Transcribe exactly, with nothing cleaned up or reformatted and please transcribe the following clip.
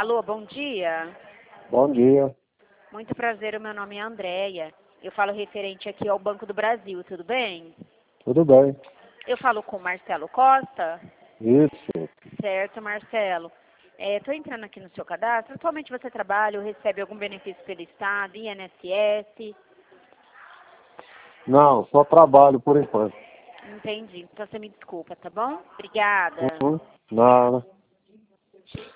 Alô, bom dia. Bom dia. Muito prazer, o meu nome é Andréia. Eu falo referente aqui ao Banco do Brasil, tudo bem? Tudo bem? Eu falo com o Marcelo Costa? Isso. Certo, Marcelo. Estou entrando aqui no seu cadastro. Atualmente você trabalha ou recebe algum benefício pelo Estado, I N S S? Não, só trabalho por enquanto. Entendi. Então você me desculpa, tá bom? Obrigada. Uhum. Nada.